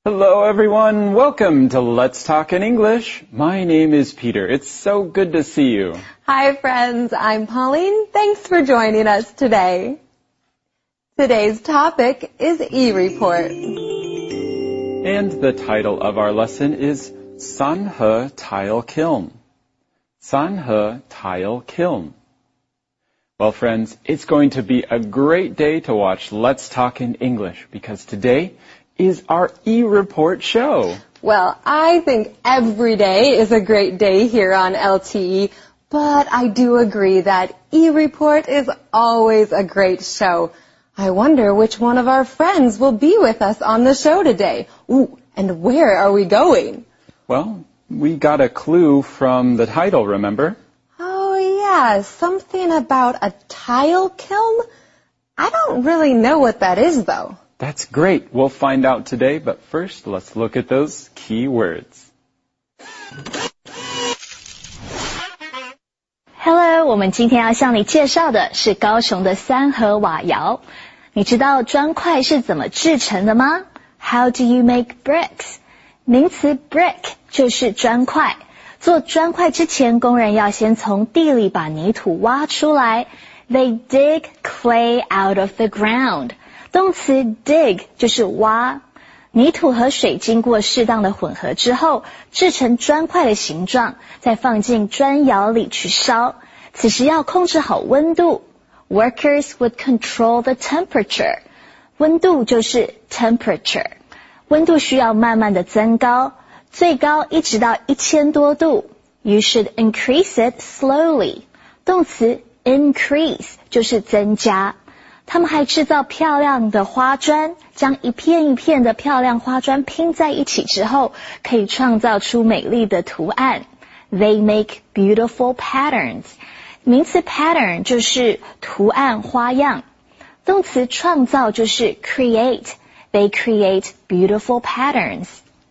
Hello everyone, welcome to Let's Talk in English. My name is Peter. It's so good to see you. Hi friends, I'm Pauline. Thanks for joining us today. Today's topic is e-report. And the title of our lesson is Sanhe Tile Kiln. Sanhe Tile Kiln. Well friends, it's going to be a great day to watch Let's Talk in English because today is our e-report show. Well, I think every day is a great day here on LTE, but I do agree that e-report is always a great show. I wonder which one of our friends will be with us on the show today. Ooh, and where are we going? Well, we got a clue from the title, remember? Oh yeah, something about a tile kiln? I don't really know what that is though. That's great. We'll find out today, but first let's look at those key words. Hello, 我们今天要向你介绍的是高雄的三和瓦窑。你知道砖块是怎么制成的吗？ How do you make bricks? 名词 brick 就是砖块。做砖块之前，工人要先从地里把泥土挖出来。They dig clay out of the ground. 动词 dig 就是挖，泥土和水经过适当的混合之后，制成砖块的形状，再放进砖窑里去烧。此时要控制好温度。Workers would control the temperature. 温度就是 temperature. 温度需要慢慢的增高，最高一直到1000多度。You should increase it slowly. 动词 increase 就是增加。他们还制造漂亮的花砖，将一片一片的漂亮花砖拼在一起之后，可以创造出美丽的图案。They make beautiful patterns. 名词 pattern 就是图案花样，动词创造就是 create. They create beautiful patterns.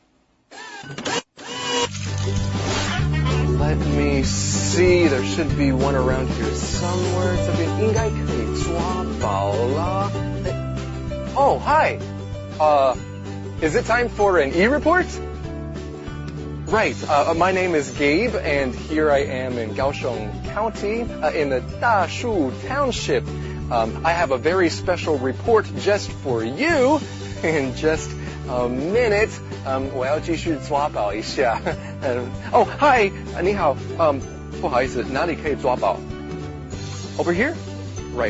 Let me see. There should be one around here somewhere. 这边应该可以抓宝啦。Oh, hi. Is it time for an e-report? Right. My name is Gabe, and here I am in Kaohsiung County, in the Dashu Township. I have a very special report just for you. In just a minute, 我要继续抓宝一下。Oh, hi. 你好。不好意思，哪里可以抓宝？ Over here? Right.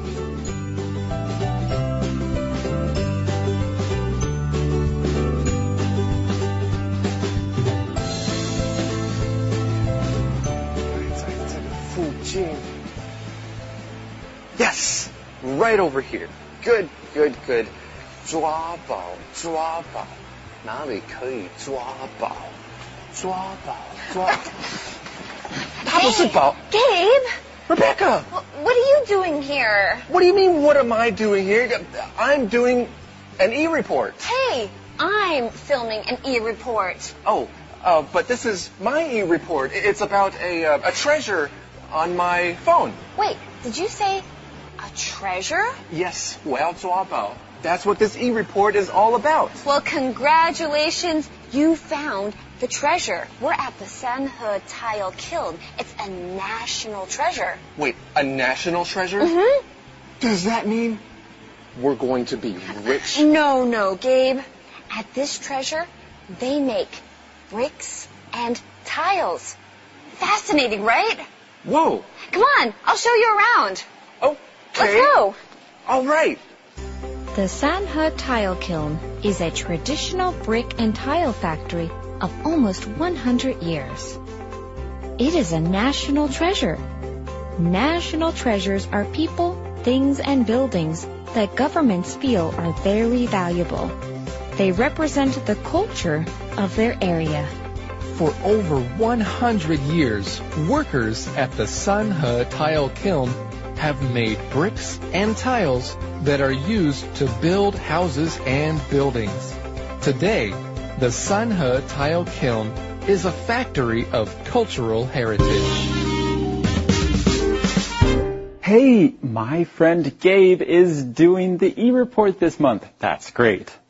Yes, right over here. Good, good, good. 抓宝，抓宝，哪里可以抓宝？抓宝，抓。它不是宝。 Gabe! Rebecca! What are you doing here? What do you mean, what am I doing here? I'm doing an e-report. Hey, I'm filming an e-report. Oh, but this is my e-report. It's about a treasure on my phone. Wait, did you say a treasure? Yes, 我要抓宝. That's what this e-report is all about. Well, congratulations. You found the treasure. We're at the Sanhe Tile Kiln. It's a national treasure. Wait, a national treasure? Mm-hmm. Does that mean we're going to be rich? No, Gabe. At this treasure, they make bricks and tiles. Fascinating, right? Whoa. Come on, I'll show you around. Okay. Let's go. All right. The Sanhe Tile Kiln is a traditional brick and tile factory of almost 100 years. It is a national treasure. National treasures are people, things, and buildings that governments feel are very valuable. They represent the culture of their area. For over 100 years, workers at the Sanhe Tile Kiln have made bricks and tiles that are used to build houses and buildings. Today, the Sanhe Tile Kiln is a factory of cultural heritage. Hey, my friend Gabe is doing the e-report this month. That's great.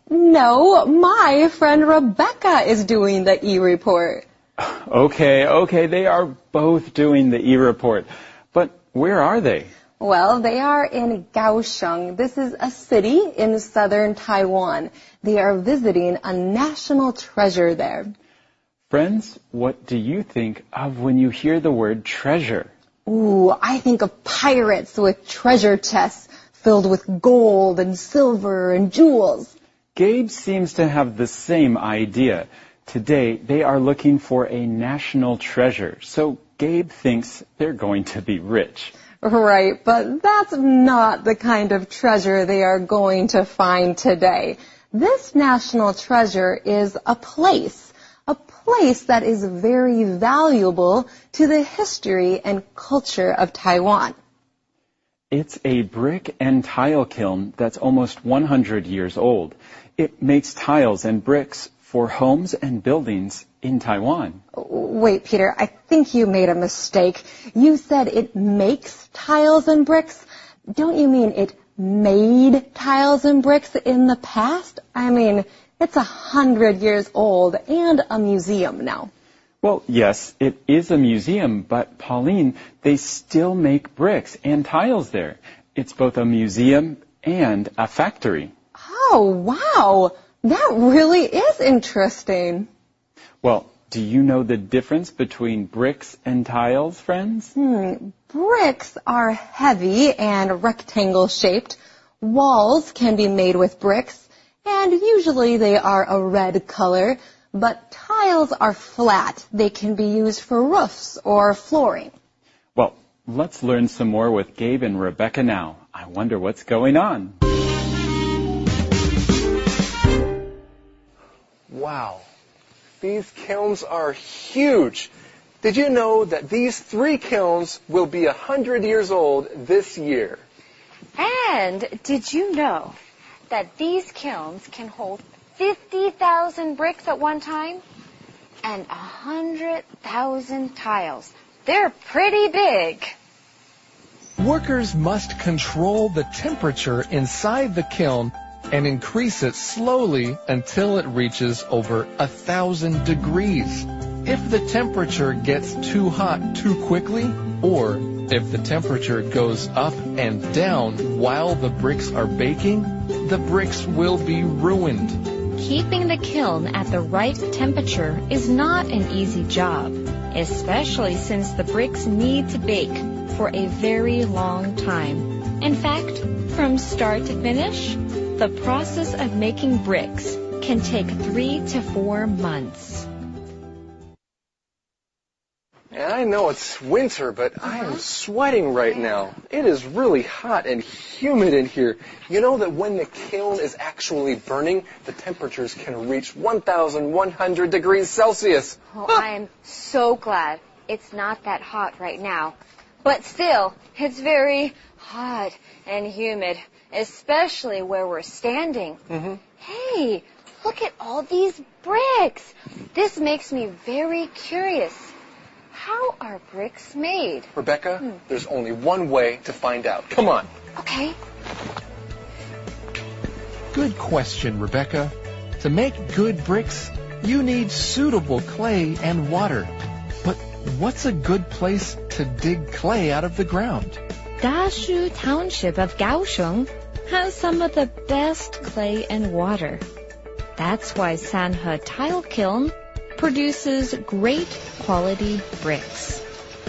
No, my friend Rebecca is doing the e-report. Okay, they are both doing the e-report. But where are they? Well, they are in Kaohsiung. This is a city in southern Taiwan. They are visiting a national treasure there. Friends, what do you think of when you hear the word treasure? Ooh, I think of pirates with treasure chests filled with gold and silver and jewels. Gabe seems to have the same idea. Today, they are looking for a national treasure, so Gabe thinks they're going to be rich. Right, but that's not the kind of treasure they are going to find today. This national treasure is a place that is very valuable to the history and culture of Taiwan. It's a brick and tile kiln that's almost 100 years old. It makes tiles and bricks for homes and buildings in Taiwan. Wait, Peter, I think you made a mistake. You said it makes tiles and bricks. Don't you mean it made tiles and bricks in the past? I mean, it's 100 years old and a museum now. Well, yes, it is a museum, but Pauline, they still make bricks and tiles there. It's both a museum and a factory. Oh, wow. That really is interesting. Well, do you know the difference between bricks and tiles, friends? Bricks are heavy and rectangle shaped. Walls can be made with bricks, and usually they are a red color, but tiles are flat. They can be used for roofs or flooring. Well, let's learn some more with Gabe and Rebecca now. I wonder what's going on. Wow, these kilns are huge. Did you know that these 3 kilns will be 100 years old this year? And did you know that these kilns can hold 50,000 bricks at one time and 100,000 tiles? They're pretty big. Workers must control the temperature inside the kiln and increase it slowly until it reaches over 1,000 degrees. If the temperature gets too hot too quickly, or if the temperature goes up and down while the bricks are baking, the bricks will be ruined. Keeping the kiln at the right temperature is not an easy job, especially since the bricks need to bake for a very long time. In fact, from start to finish, the process of making bricks can take 3 to 4 months. And I know it's winter, but I am sweating right now. It is really hot and humid in here. You know that when the kiln is actually burning, the temperatures can reach 1,100 degrees Celsius. Oh, I am so glad it's not that hot right now. But still, it's very hot and humid, especially where we're standing. Hey, look at all these bricks. This makes me very curious. How are bricks made? Rebecca, there's only one way to find out. Come on. Okay. Good question, Rebecca. To make good bricks, you need suitable clay and water. But what's a good place to dig clay out of the ground? Dashu Township of Kaohsiung has some of the best clay and water. That's why Sanhe Tile Kiln produces great quality bricks.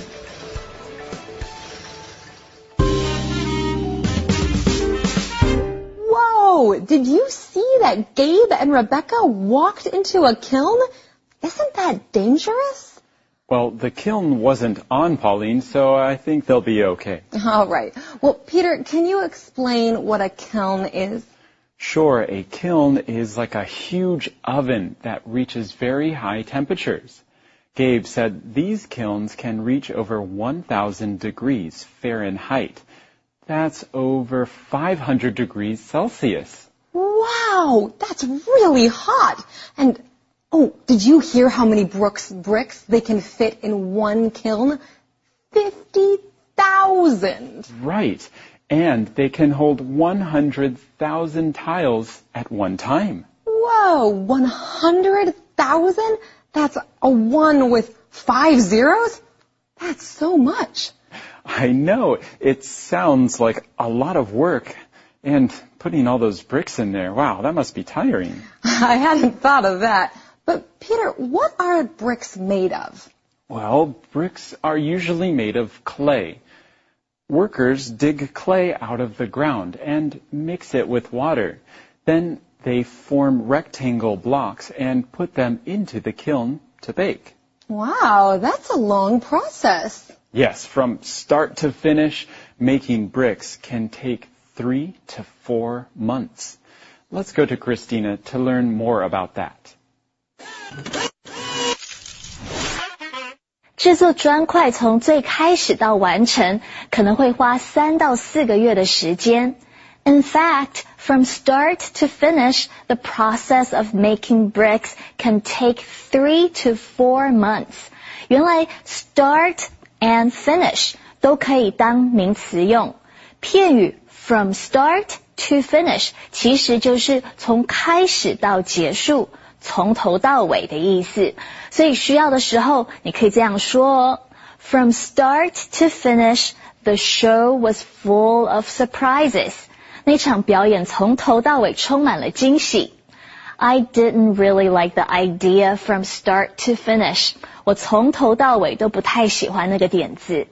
Whoa! Did you see that Gabe and Rebecca walked into a kiln? Isn't that dangerous? Well, the kiln wasn't on, Pauline, so I think they'll be okay. All right. Well, Peter, can you explain what a kiln is? Sure, a kiln is like a huge oven that reaches very high temperatures. Gabe said these kilns can reach over 1,000 degrees Fahrenheit. That's over 500 degrees Celsius. Wow, that's really hot. And, oh, did you hear how many bricks they can fit in one kiln? 50,000. Right. And they can hold 100,000 tiles at one time. Whoa, 100,000? That's a 1 with 5 zeros? That's so much. I know. It sounds like a lot of work. And putting all those bricks in there, wow, that must be tiring. I hadn't thought of that. But Peter, what are bricks made of? Well, bricks are usually made of clay. Workers dig clay out of the ground and mix it with water. Then they form rectangle blocks and put them into the kiln to bake. Wow, that's a long process. Yes, from start to finish, making bricks can take 3 to 4 months. Let's go to Christina to learn more about that. 制作砖块从最开始到完成，可能会花3到4个月的时间。In fact, from start to finish, the process of making bricks can take 3 to 4 months. 原来 start and finish 都可以当名词用。片语 from start to finish 其实就是从开始到结束，从头到尾的意思。所以需要的时候，你可以这样说哦。From start to finish, the show was full of surprises. 那场表演从头到尾充满了惊喜。I didn't really like the idea from start to finish. 我从头到尾都不太喜欢那个点子。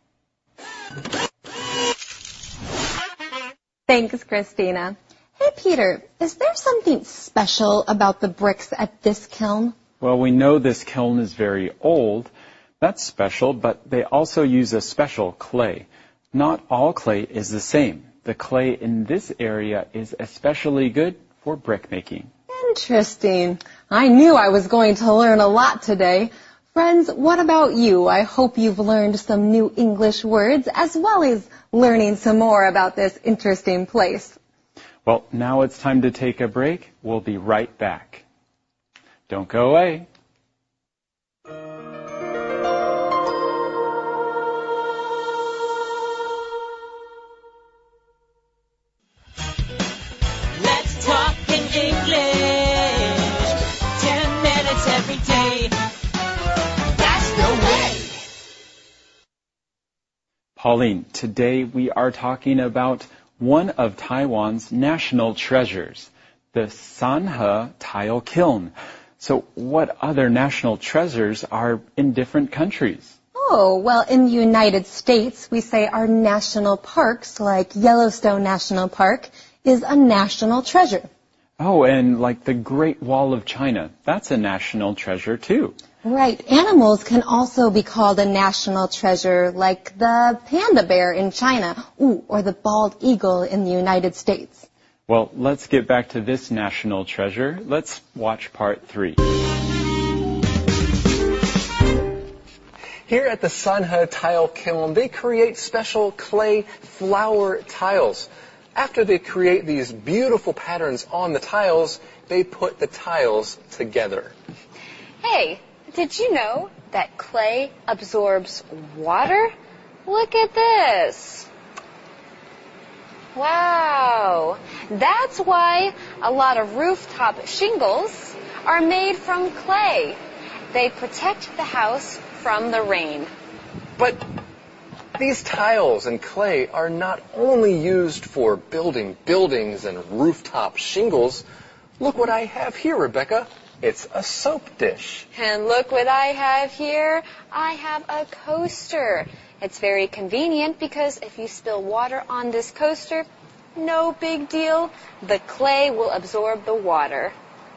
Thanks, Christina. Hey, Peter, is there something special about the bricks at this kiln? Well, we know this kiln is very old. That's special, but they also use a special clay. Not all clay is the same. The clay in this area is especially good for brick making. Interesting. I knew I was going to learn a lot today. Friends, what about you? I hope you've learned some new English words as well as learning some more about this interesting place. Well, now it's time to take a break. We'll be right back. Don't go away. Let's talk in English. 10 minutes every day. That's the way. Pauline, today we are talking about one of Taiwan's national treasures, the Sanhe Tile Kiln. So what other national treasures are in different countries? Oh, well, in the United States, we say our national parks, like Yellowstone National Park, is a national treasure. Oh, and like the Great Wall of China, that's a national treasure too. Right. Animals can also be called a national treasure, like the panda bear in China, or the bald eagle in the United States. Well, let's get back to this national treasure. Let's watch part 3. Here at the Sanhe Tile Kiln, they create special clay flower tiles. After they create these beautiful patterns on the tiles, they put the tiles together. Hey, did you know that clay absorbs water? Look at this. Wow. That's why a lot of rooftop shingles are made from clay. They protect the house from the rain. But these tiles and clay are not only used for building buildings and rooftop shingles. Look what I have here, Rebecca. It's a soap dish. And look what I have here. I have a coaster. It's very convenient because if you spill water on this coaster, no big deal. The clay will absorb the water.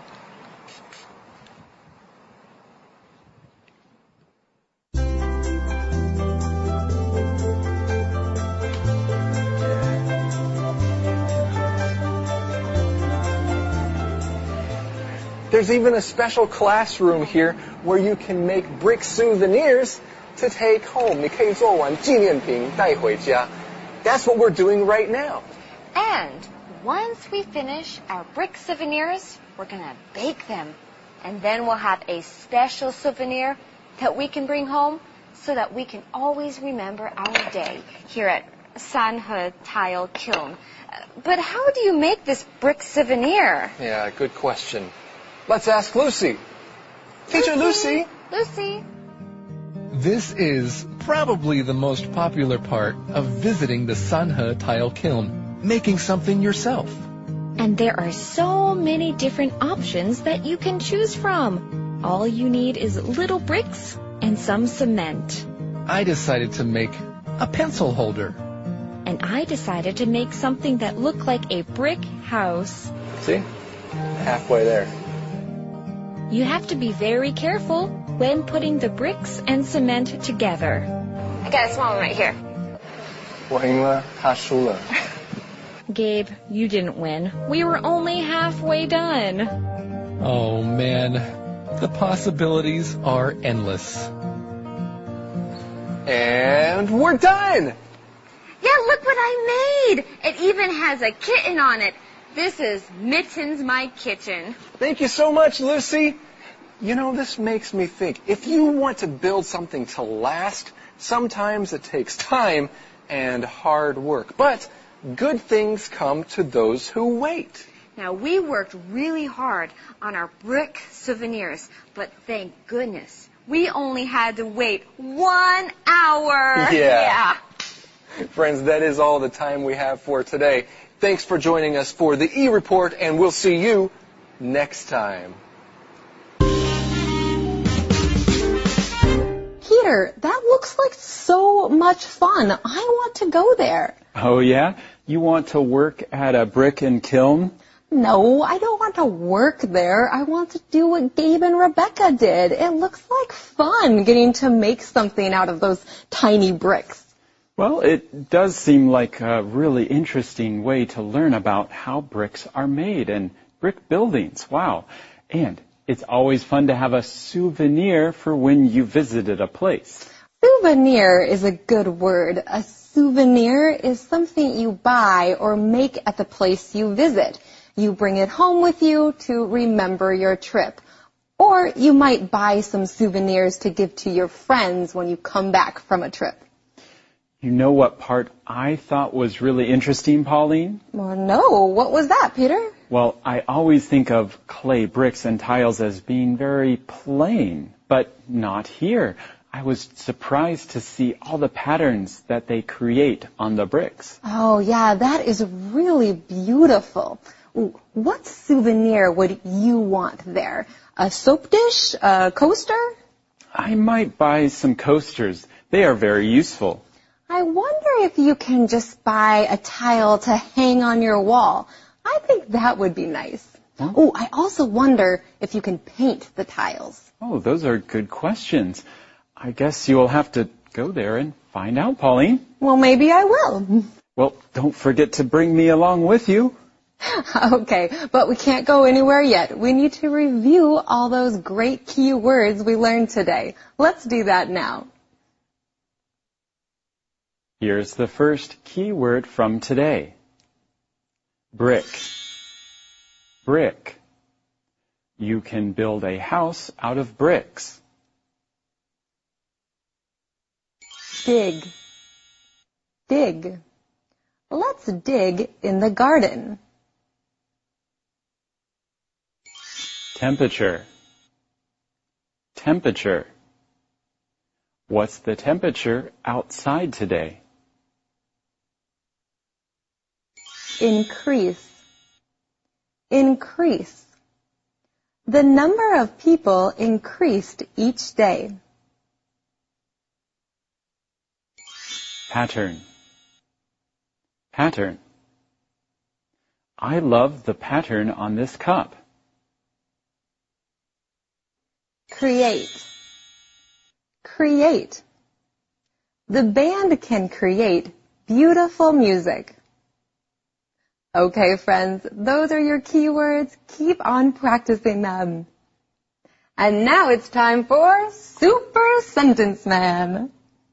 There's even a special classroom here where you can make brick souvenirs to take home. 你可以做完纪念品带回家. That's what we're doing right now. And once we finish our brick souvenirs, we're going to bake them. And then we'll have a special souvenir that we can bring home so that we can always remember our day here at Sanhe tile kiln. But how do you make this brick souvenir? Yeah, good question. Let's ask Lucy. Teacher Lucy. Lucy. This is probably the most popular part of visiting the Sanhe tile kiln, making something yourself. And there are so many different options that you can choose from. All you need is little bricks and some cement. I decided to make a pencil holder. And I decided to make something that looked like a brick house. See? Halfway there. You have to be very careful when putting the bricks and cement together. I got a small one right here. 我赢了，他输了。 Gabe, you didn't win. We were only halfway done. Oh man, the possibilities are endless. And we're done! Yeah, look what I made. It even has a kitten on it. This is Mittens My Kitchen. Thank you so much, Lucy. You know, this makes me think, if you want to build something to last, sometimes it takes time and hard work. But good things come to those who wait. Now, we worked really hard on our brick souvenirs, but thank goodness, we only had to wait 1 hour. Yeah. Friends, that is all the time we have for today. Thanks for joining us for the E-Report, and we'll see you next time. Peter, that looks like so much fun. I want to go there. Oh, yeah? You want to work at a brick and kiln? No, I don't want to work there. I want to do what Gabe and Rebecca did. It looks like fun getting to make something out of those tiny bricks. Well, it does seem like a really interesting way to learn about how bricks are made and brick buildings. Wow. And it's always fun to have a souvenir for when you visited a place. Souvenir is a good word. A souvenir is something you buy or make at the place you visit. You bring it home with you to remember your trip. Or you might buy some souvenirs to give to your friends when you come back from a trip. You know what part I thought was really interesting, Pauline? Well, no. What was that, Peter? Well, I always think of clay bricks and tiles as being very plain, but not here. I was surprised to see all the patterns that they create on the bricks. Oh, yeah, that is really beautiful. Ooh, what souvenir would you want there? A soap dish? A coaster? I might buy some coasters. They are very useful. I wonder if you can just buy a tile to hang on your wall. I think that would be nice. Huh? Oh, I also wonder if you can paint the tiles. Oh, those are good questions. I guess you will have to go there and find out, Pauline. Well, maybe I will. Well, don't forget to bring me along with you. Okay, but we can't go anywhere yet. We need to review all those great key words we learned today. Let's do that now. Here's the first key word from today. Brick. Brick. You can build a house out of bricks. Dig. Dig. Let's dig in the garden. Temperature. Temperature. What's the temperature outside today? Increase. Increase. The number of people increased each day. Pattern. Pattern. I love the pattern on this cup. Create. Create. The band can create beautiful music. Okay, friends, those are your keywords. Keep on practicing them. And now it's time for Super Sentence Man.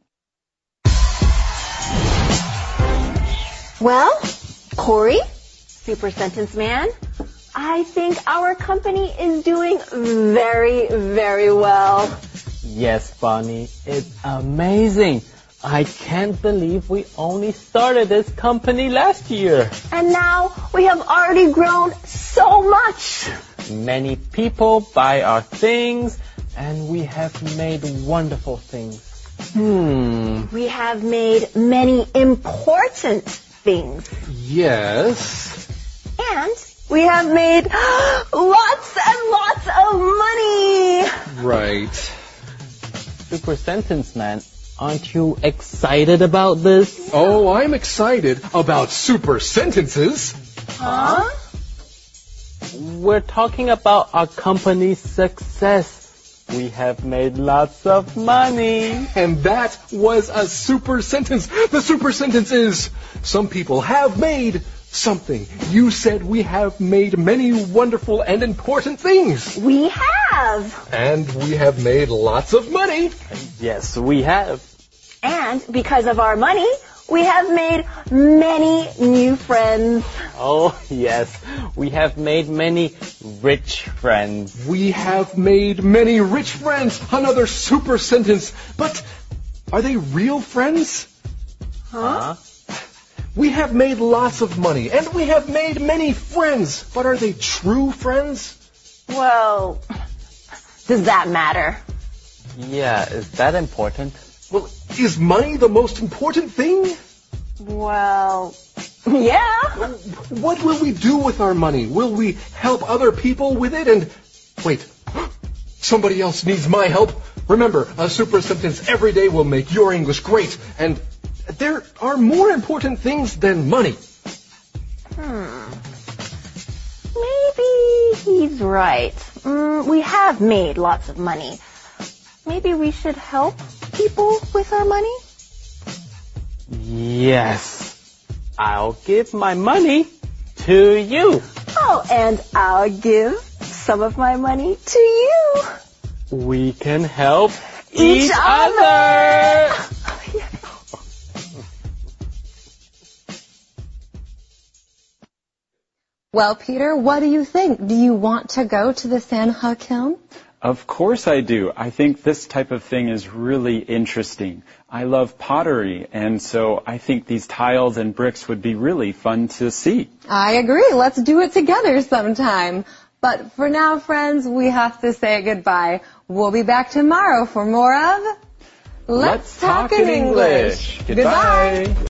Well, Corey, Super Sentence Man, I think our company is doing very, very well. Yes, Bonnie, it's amazing. I can't believe we only started this company last year. And now we have already grown so much. Many people buy our things, and we have made wonderful things. We have made many important things. Yes. And we have made lots and lots of money. Right. Super Sentence Man, aren't you excited about this? Oh, I'm excited about super sentences. Huh? We're talking about our company's success. We have made lots of money. And that was a super sentence. The super sentence is, some people have made something. You said we have made many wonderful and important things. We have. And we have made lots of money. Yes, we have. And because of our money, we have made many new friends. Oh, yes. We have made many rich friends. We have made many rich friends. Another super sentence. But are they real friends? Huh? We have made lots of money, and we have made many friends. But are they true friends? Well, does that matter? Yeah, is that important? Well, is money the most important thing? Well, yeah. What will we do with our money? Will we help other people with it? And wait, somebody else needs my help. Remember, a super sentence every day will make your English great. And there are more important things than money. Maybe he's right. We have made lots of money. Maybe we should help people with our money? Yes. I'll give my money to you. Oh, and I'll give some of my money to you. We can help each other. Well, Peter, what do you think? Do you want to go to the Sanhe kiln? Of course I do. I think this type of thing is really interesting. I love pottery, and so I think these tiles and bricks would be really fun to see. I agree. Let's do it together sometime. But for now, friends, we have to say goodbye. We'll be back tomorrow for more of Let's Talk in English. Goodbye.